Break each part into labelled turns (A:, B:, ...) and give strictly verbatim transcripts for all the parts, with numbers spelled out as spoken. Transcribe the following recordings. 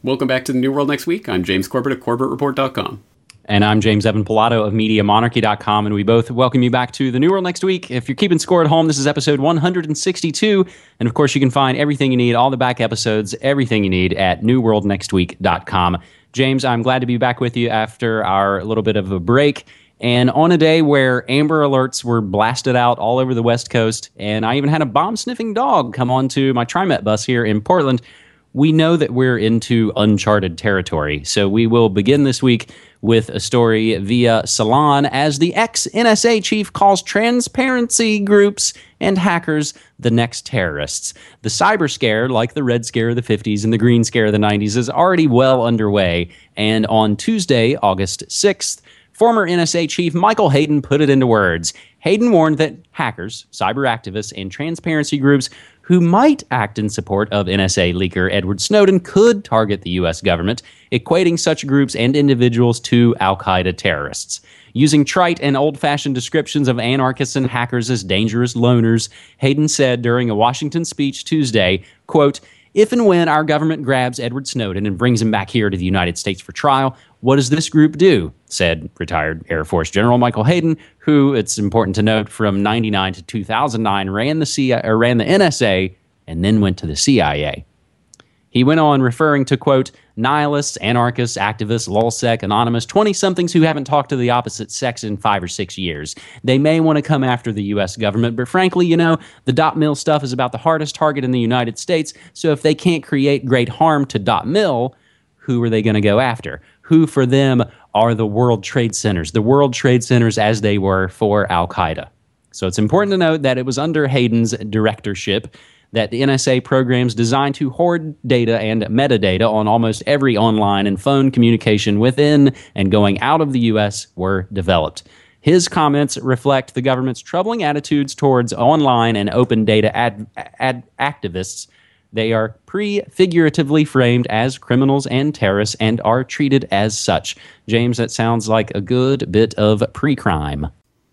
A: Welcome back to the New World Next Week. I'm James Corbett of Corbett Report dot com.
B: And I'm James Evan Pilato of Media Monarchy dot com, and we both welcome you back to the New World Next Week. If you're keeping score at home, this is episode one hundred sixty-two, and of course you can find everything you need, all the back episodes, everything you need at New World Next Week dot com. James, I'm glad to be back with you after our little bit of a break, and on a day where Amber Alerts were blasted out all over the West Coast, and I even had a bomb-sniffing dog come onto my TriMet bus here in Portland, we know that we're into uncharted territory. So we will begin this week with a story via Salon as the ex-N S A chief calls transparency groups and hackers the next terrorists. The cyber scare, like the Red Scare of the fifties and the Green Scare of the nineties, is already well underway. And on Tuesday, August sixth, former N S A chief Michael Hayden put it into words. Hayden warned that hackers, cyber activists, and transparency groups who might act in support of N S A leaker Edward Snowden could target the U S government, equating such groups and individuals to al-Qaeda terrorists. Using trite and old-fashioned descriptions of anarchists and hackers as dangerous loners, Hayden said during a Washington speech Tuesday, quote, "If and when our government grabs Edward Snowden and brings him back here to the United States for trial, what does this group do?" said retired Air Force General Michael Hayden, who, it's important to note, from ninety-nine to two thousand nine ran the C I A, or ran the N S A and then went to the C I A. He went on referring to, quote, "nihilists, anarchists, activists, lulsec, anonymous, twenty-somethings who haven't talked to the opposite sex in five or six years. They may want to come after the U S government, but frankly, you know, the dot mil stuff is about the hardest target in the United States, so if they can't create great harm to dot mil, who are they going to go after? Who for them are the World Trade Centers, the World Trade Centers as they were for al-Qaeda." So it's important to note that it was under Hayden's directorship that the N S A programs designed to hoard data and metadata on almost every online and phone communication within and going out of the U S were developed. His comments reflect the government's troubling attitudes towards online and open data ad, ad activists. They are prefiguratively framed as criminals and terrorists and are treated as such. James, that sounds like a good bit of pre-crime.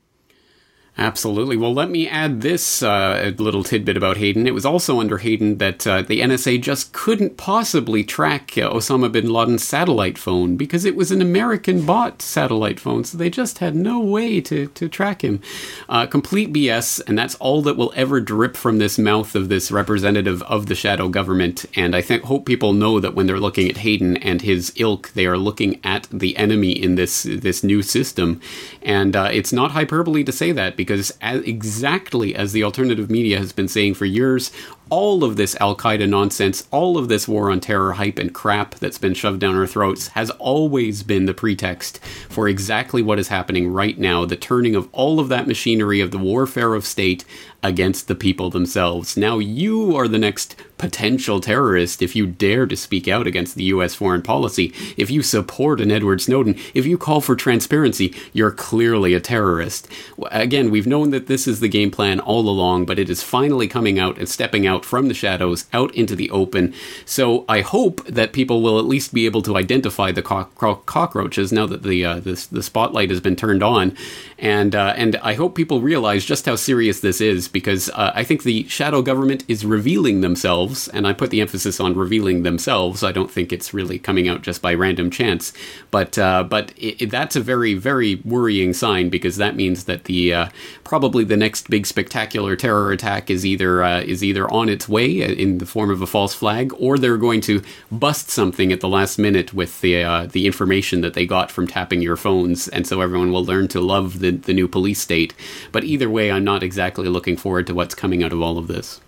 A: Absolutely. Well, let me add this uh, little tidbit about Hayden. It was also under Hayden that uh, the N S A just couldn't possibly track uh, Osama bin Laden's satellite phone because it was an American-bought satellite phone, so they just had no way to, to track him. Uh, complete B S, and that's all that will ever drip from this mouth of this representative of the shadow government. And I think hope people know that when they're looking at Hayden and his ilk, they are looking at the enemy in this, this new system. And uh, it's not hyperbole to say that, because as, exactly as the alternative media has been saying for years, all of this al-Qaeda nonsense, all of this war on terror hype and crap that's been shoved down our throats has always been the pretext for exactly what is happening right now, the turning of all of that machinery of the warfare of state against the people themselves. Now you are the next potential terrorist if you dare to speak out against the U S foreign policy. If you support an Edward Snowden, if you call for transparency, you're clearly a terrorist. Again, we've known that this is the game plan all along, but it is finally coming out and stepping out from the shadows out into the open. So I hope that people will at least be able to identify the co- co- cockroaches now that the, uh, the the spotlight has been turned on, and uh, and I hope people realize just how serious this is, because uh, I think the shadow government is revealing themselves, and I put the emphasis on revealing themselves. I don't think it's really coming out just by random chance, but uh, but it, it, that's a very very worrying sign, because that means that the uh, probably the next big spectacular terror attack is either uh, is either on its way in the form of a false flag, or they're going to bust something at the last minute with the uh, the information that they got from tapping your phones, and so everyone will learn to love the, the new police state. But either way, I'm not exactly looking forward to what's coming out of all of this.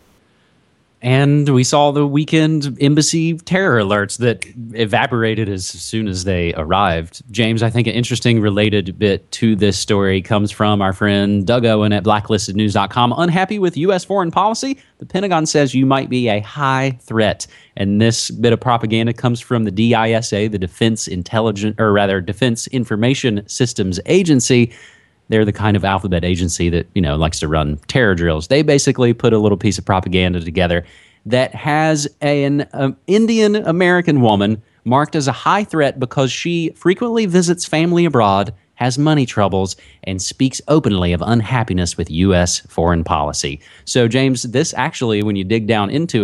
B: And we saw the weekend embassy terror alerts that evaporated as soon as they arrived. James, I think an interesting related bit to this story comes from our friend Doug Owen at blacklisted news dot com. Unhappy with U S foreign policy? The Pentagon says you might be a high threat. And this bit of propaganda comes from the D I S A, the Defense Intelligence, or rather Defense Information Systems Agency. They're the kind of alphabet agency that, you know, likes to run terror drills. They basically put a little piece of propaganda together that has an um, Indian American woman marked as a high threat because she frequently visits family abroad, has money troubles, and speaks openly of unhappiness with U S foreign policy. So, James, this actually, when you dig down into it,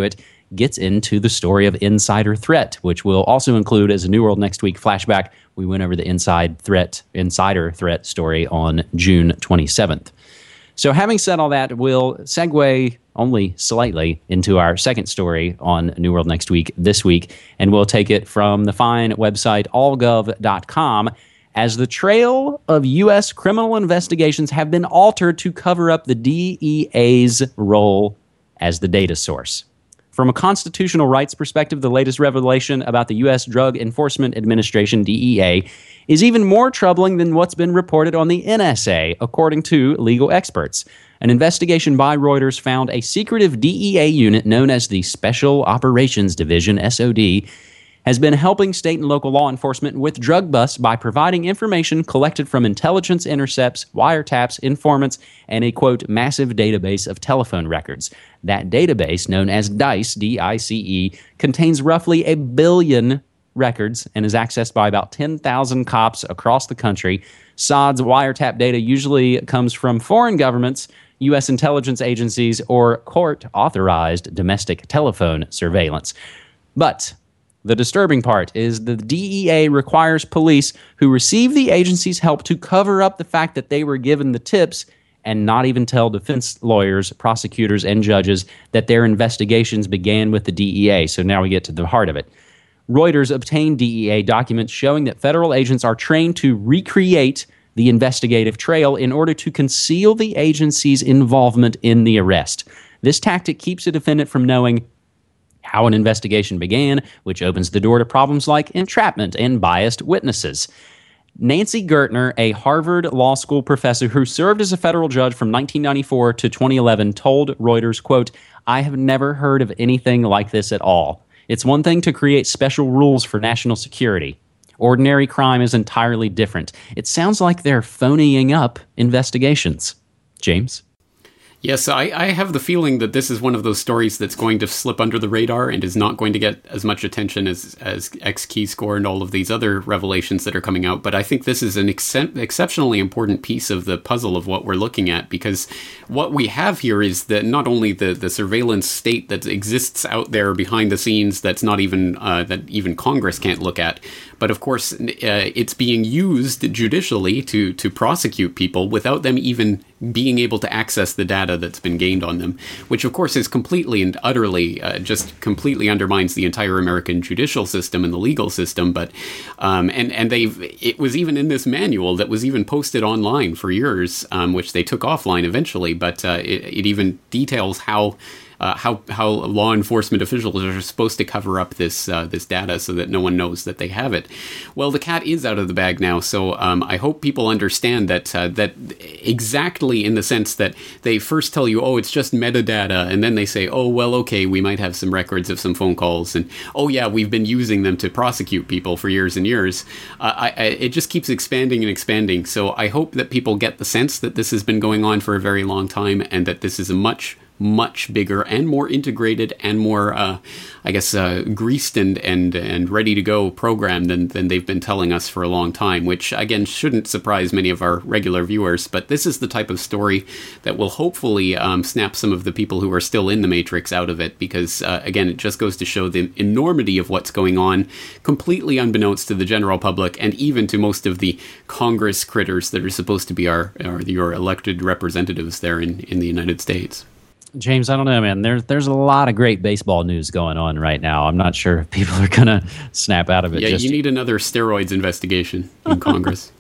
B: gets into the story of Insider Threat, which we'll also include as a New World Next Week flashback. We went over the Inside Threat, Insider Threat story on June twenty-seventh. So having said all that, we'll segue only slightly into our second story on New World Next Week this week, and we'll take it from the fine website all gov dot com, as the trail of U S criminal investigations have been altered to cover up the D E A's role as the data source. From a constitutional rights perspective, the latest revelation about the U S Drug Enforcement Administration, D E A, is even more troubling than what's been reported on the N S A, according to legal experts. An investigation by Reuters found a secretive D E A unit known as the Special Operations Division, S O D, has been helping state and local law enforcement with drug busts by providing information collected from intelligence intercepts, wiretaps, informants, and a, quote, massive database of telephone records. That database, known as DICE, D I C E, contains roughly a billion records and is accessed by about ten thousand cops across the country. S O D's wiretap data usually comes from foreign governments, U S intelligence agencies, or court-authorized domestic telephone surveillance. But the disturbing part is the D E A requires police who receive the agency's help to cover up the fact that they were given the tips and not even tell defense lawyers, prosecutors, and judges that their investigations began with the D E A. So now we get to the heart of it. Reuters obtained D E A documents showing that federal agents are trained to recreate the investigative trail in order to conceal the agency's involvement in the arrest. This tactic keeps a defendant from knowing how an investigation began, which opens the door to problems like entrapment and biased witnesses. Nancy Gertner, a Harvard Law School professor who served as a federal judge from nineteen ninety-four to twenty eleven, told Reuters, quote, "I have never heard of anything like this at all. It's one thing to create special rules for national security. Ordinary crime is entirely different. It sounds like they're phoning up investigations." James?
A: Yes, I, I have the feeling that this is one of those stories that's going to slip under the radar and is not going to get as much attention as, as X-Keyscore and all of these other revelations that are coming out. But I think this is an ex- exceptionally important piece of the puzzle of what we're looking at, because what we have here is that not only the, the surveillance state that exists out there behind the scenes that's not even, uh, that even Congress can't look at, but of course uh, it's being used judicially to, to prosecute people without them even being able to access the data that's been gained on them, which of course is completely and utterly uh, just completely undermines the entire American judicial system and the legal system. But um, and and they've it was even in this manual that was even posted online for years, um, which they took offline eventually. But uh, it, it even details how. Uh, how how law enforcement officials are supposed to cover up this uh, this data so that no one knows that they have it. Well, the cat is out of the bag now, so um, I hope people understand that uh, that exactly in the sense that they first tell you, oh, it's just metadata, and then they say, oh, well, okay, we might have some records of some phone calls, and oh yeah, we've been using them to prosecute people for years and years. Uh, I, I, it just keeps expanding and expanding. So I hope that people get the sense that this has been going on for a very long time, and that this is a much much bigger and more integrated and more, uh, I guess, uh, greased and, and and ready to go program than, than they've been telling us for a long time, which, again, shouldn't surprise many of our regular viewers. But this is the type of story that will hopefully um, snap some of the people who are still in the Matrix out of it, because, uh, again, it just goes to show the enormity of what's going on, completely unbeknownst to the general public and even to most of the Congress critters that are supposed to be our, our your elected representatives there in, in the United States.
B: James, I don't know, man. There's there's a lot of great baseball news going on right now. I'm not sure if people are going to snap out of it.
A: Yeah,
B: just
A: you need another steroids investigation in Congress.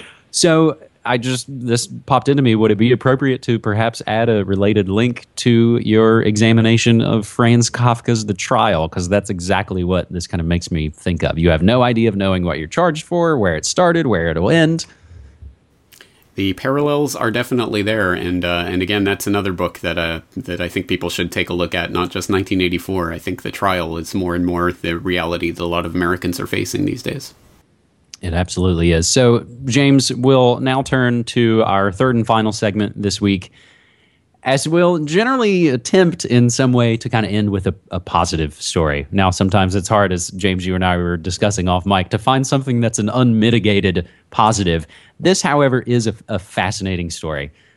B: So I just, this popped into me. Would it be appropriate to perhaps add a related link to your examination of Franz Kafka's The Trial? Because that's exactly what this kind of makes me think of. You have no idea of knowing what you're charged for, where it started, where it'll end.
A: The parallels are definitely there, and uh, and again, that's another book that uh, that I think people should take a look at. Not just nineteen eighty-four. I think The Trial is more and more the reality that a lot of Americans are facing these days.
B: It absolutely is. So, James, we'll now turn to our third and final segment this week, as we'll generally attempt in some way to kind of end with a, a positive story. Now, sometimes it's hard, as James, you and I were discussing off mic, to find something that's an unmitigated positive. This, however, is a, a fascinating story.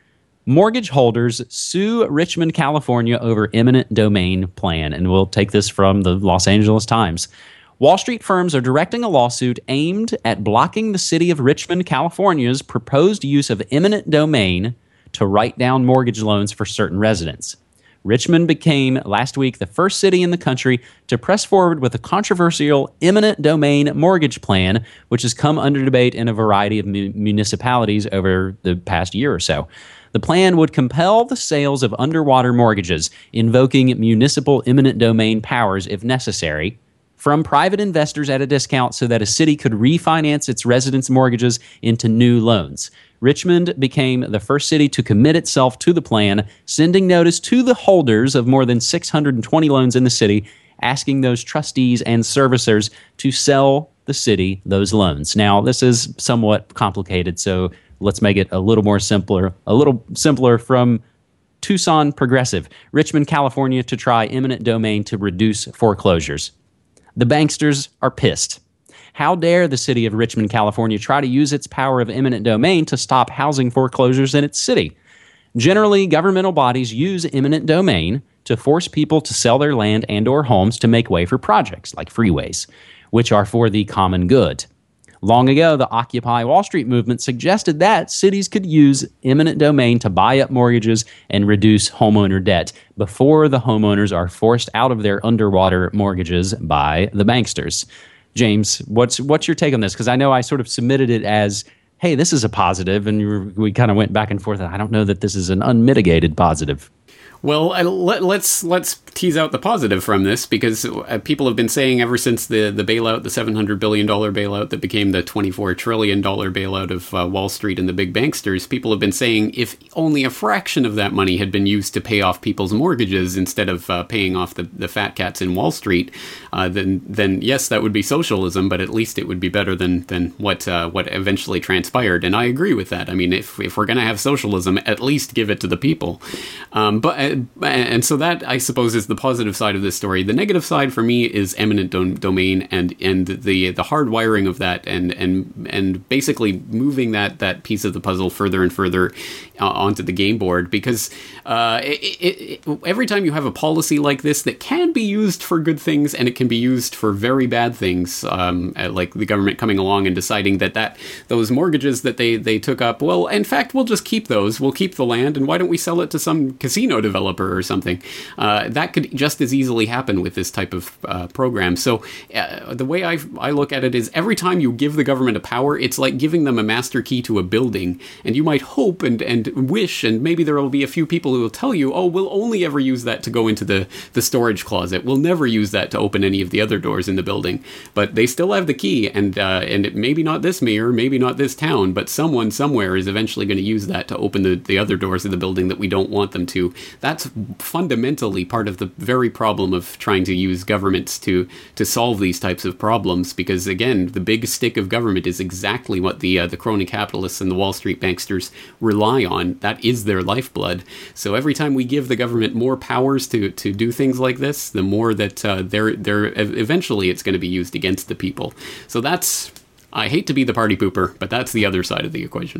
B: Mortgage holders sue Richmond, California over eminent domain plan. And we'll take this from the Los Angeles Times. Wall Street firms are directing a lawsuit aimed at blocking the city of Richmond, California's proposed use of eminent domain to write down mortgage loans for certain residents. Richmond became last week the first city in the country to press forward with a controversial eminent domain mortgage plan, which has come under debate in a variety of mu- municipalities over the past year or so. The plan would compel the sales of underwater mortgages, invoking municipal eminent domain powers if necessary, from private investors at a discount so that a city could refinance its residents' mortgages into new loans. Richmond became the first city to commit itself to the plan, sending notice to the holders of more than six hundred twenty loans in the city, asking those trustees and servicers to sell the city those loans. Now, this is somewhat complicated, so let's make it a little more simpler, a little simpler from Tucson Progressive, Richmond, California, to try eminent domain to reduce foreclosures. The banksters are pissed. How dare the city of Richmond, California try to use its power of eminent domain to stop housing foreclosures in its city? Generally, governmental bodies use eminent domain to force people to sell their land and or homes to make way for projects like freeways, which are for the common good. Long ago, the Occupy Wall Street movement suggested that cities could use eminent domain to buy up mortgages and reduce homeowner debt before the homeowners are forced out of their underwater mortgages by the banksters. James, what's what's your take on this? Because I know I sort of submitted it as, hey, this is a positive, and you were, we kind of went back and forth. I don't know that this is an unmitigated positive.
A: Well, I, let, let's let's tease out the positive from this, because uh, people have been saying ever since the, the bailout, the seven hundred billion dollars bailout that became the twenty-four trillion dollars bailout of uh, Wall Street and the big banksters, people have been saying if only a fraction of that money had been used to pay off people's mortgages instead of uh, paying off the, the fat cats in Wall Street, uh, then then yes, that would be socialism, but at least it would be better than than what uh, what eventually transpired. And I agree with that. I mean, if if we're going to have socialism, at least give it to the people. Um, but uh, And so that, I suppose, is the positive side of this story. The negative side for me is eminent dom- domain and and the the hard wiring of that, and and and basically moving that that piece of the puzzle further and further uh, onto the game board. Because uh, it, it, it, every time you have a policy like this that can be used for good things and it can be used for very bad things, um, like the government coming along and deciding that that those mortgages that they they took up, well, in fact, we'll just keep those. We'll keep the land, and why don't we sell it to some casino developer or something? Uh, that could just as easily happen with this type of uh, program. So uh, the way I I look at it is every time you give the government a power, it's like giving them a master key to a building. And you might hope and, and wish, and maybe there will be a few people who will tell you, oh, we'll only ever use that to go into the, the storage closet. We'll never use that to open any of the other doors in the building. But they still have the key, and uh, and it, maybe not this mayor, maybe not this town, but someone somewhere is eventually going to use that to open the, the other doors of the building that we don't want them to. That's fundamentally part of the very problem of trying to use governments to to solve these types of problems, because again, the big stick of government is exactly what the uh, the crony capitalists and the Wall Street banksters rely on. That is their lifeblood. So every time we give the government more powers to to do things like this, the more that uh, they're they're eventually it's going to be used against the people. So that's, I hate to be the party pooper, but that's the other side of the equation.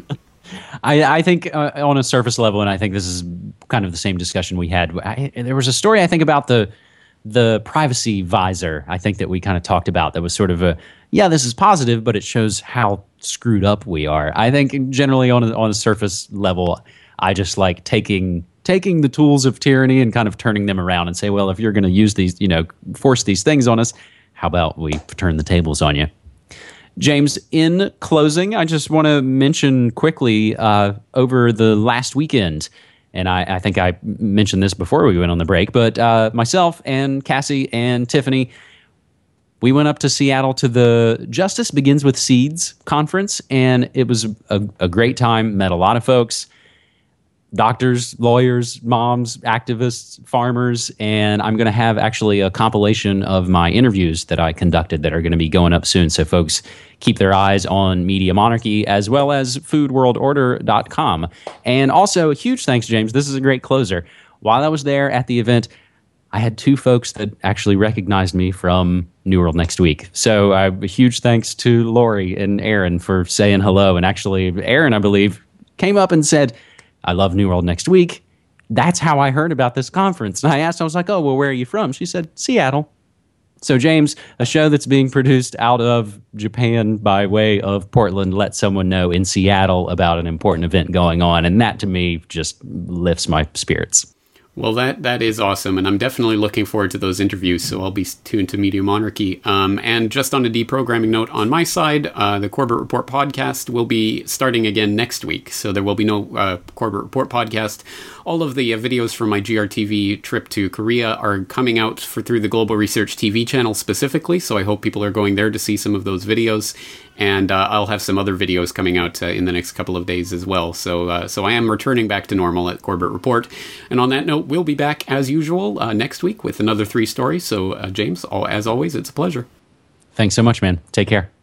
B: I, I think uh, on a surface level, and I think this is kind of the same discussion we had. I, there was a story, I think, about the the privacy visor, I think, that we kind of talked about, that was sort of a, yeah, this is positive, but it shows how screwed up we are. I think generally on a, on a surface level, I just like taking taking the tools of tyranny and kind of turning them around and say, well, if you're going to use these, you know, force these things on us, how about we turn the tables on you? James, in closing, I just want to mention quickly uh, over the last weekend, and I, I think I mentioned this before we went on the break, but uh, myself and Cassie and Tiffany, we went up to Seattle to the Justice Begins with Seeds conference, and it was a, a great time, met a lot of folks. Doctors, lawyers, moms, activists, farmers, and I'm going to have actually a compilation of my interviews that I conducted that are going to be going up soon. So folks, keep their eyes on Media Monarchy as well as food world order dot com. And also, a huge thanks, James. This is a great closer. While I was there at the event, I had two folks that actually recognized me from New World Next Week. So uh, a huge thanks to Lori and Aaron for saying hello. And actually, Aaron, I believe, came up and said, I love New World Next Week. That's how I heard about this conference. And I asked, I was like, oh, well, where are you from? She said, Seattle. So, James, a show that's being produced out of Japan by way of Portland lets someone know in Seattle about an important event going on. And that, to me, just lifts my spirits.
A: Well, that that is awesome, and I'm definitely looking forward to those interviews, so I'll be tuned to Media Monarchy. Um, and just on a deprogramming note on my side, uh, the Corbett Report podcast will be starting again next week, so there will be no uh, Corbett Report podcast. All of the uh, videos from my G R T V trip to Korea are coming out for through the Global Research T V channel specifically, so I hope people are going there to see some of those videos. And uh, I'll have some other videos coming out uh, in the next couple of days as well. So uh, so I am returning back to normal at Corbett Report. And on that note, we'll be back as usual uh, next week with another three stories. So uh, James, all, as always, it's a pleasure.
B: Thanks so much, man. Take care.